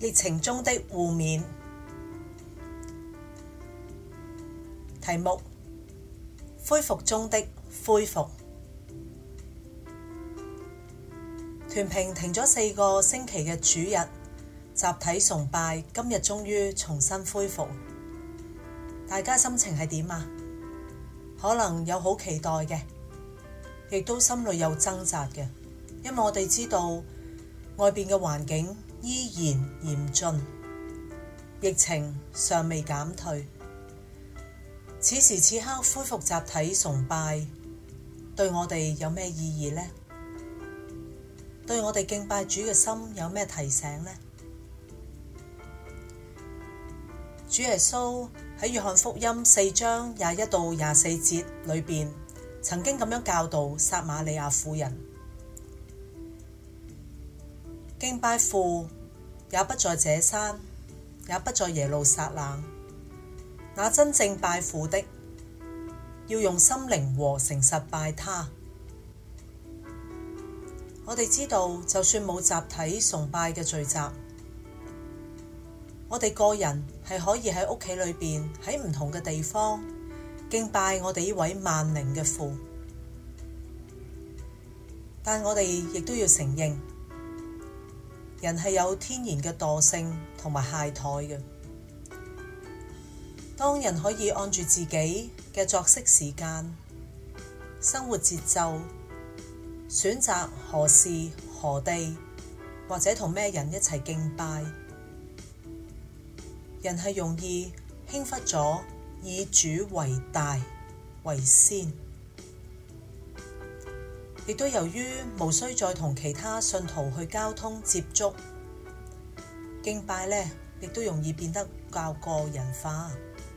疫情中的互勉。題目：恢復中的恢復。團評停咗4個星期嘅主日集體崇拜，今日終於重新恢復。大家心情係點啊？可能有好期待嘅，亦都心裏有掙扎嘅，因為我哋知道外邊嘅環境依然嚴峻，疫情尚未減退。此時此刻恢復集體崇拜，對我哋有咩意義呢？對我哋敬拜主嘅心有咩提醒呢？主耶穌喺約翰福音4章21到24節裏邊，曾經咁樣教導撒瑪利亞婦人：敬拜父也不在這山，也不在耶路撒冷。那真正拜父的，要用心靈和誠實拜他。我哋知道，就算冇集體崇拜嘅聚集，我哋個人係可以喺屋企裏邊，喺唔同嘅地方敬拜我哋呢位萬靈嘅父。但我哋亦都要承認，人係有天然嘅惰性同埋懈怠嘅。當人可以按住自己嘅作息時間、生活節奏，選擇何時何地或者同咩人一齊敬拜，人係容易輕忽咗以主為大為先，亦都由於無需再同其他信徒去交通接觸，敬拜呢亦都容易變得較個人化。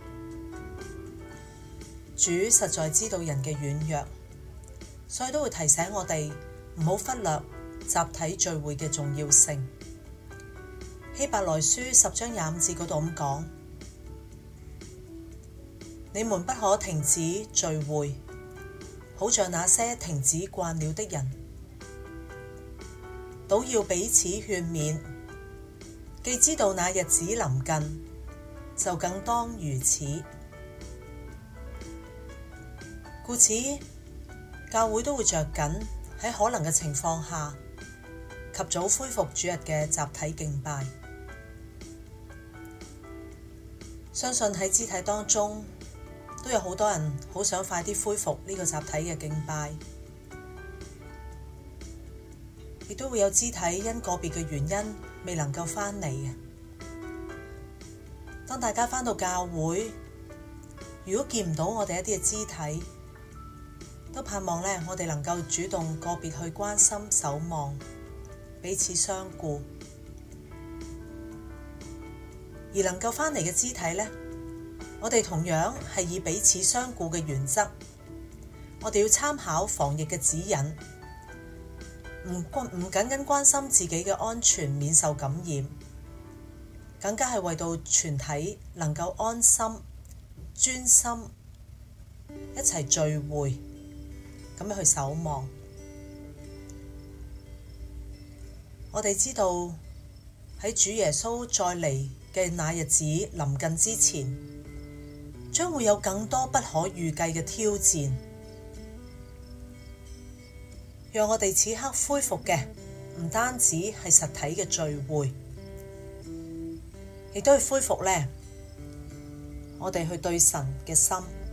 主實在知道人嘅軟弱，所以都會提醒我哋唔好忽略集體聚會嘅重要性。希伯來書10章25節嗰度咁講：你們不可停止聚會，好像那些停止慣了的人，倒要彼此勸勉，既知道那日子臨近，就更當如此。故此，教會都會着緊喺可能嘅情況下，及早恢復主日嘅集體敬拜。相信喺肢體當中，都有好多人好想快啲恢復呢個集體嘅敬拜，亦都會有肢體因個別嘅原因未能夠返嚟嘅。當大家返到教會，如果見唔到我哋一啲嘅肢體，都盼望我哋能夠主動個別去關心守望，彼此相顧。而能夠返嚟嘅肢體呢，我哋同樣係以彼此相顧嘅原則，我哋要參考防疫嘅指引，唔僅僅關心自己嘅安全免受感染，更加係為到全體能夠安心、專心一齊聚會，咁樣去守望。我哋知道喺主耶穌再嚟嘅那日子臨近之前，將會有更多不可預計嘅挑戰。讓我哋此刻恢復嘅唔單止係實體嘅聚會，亦都係恢復我哋去對神嘅心。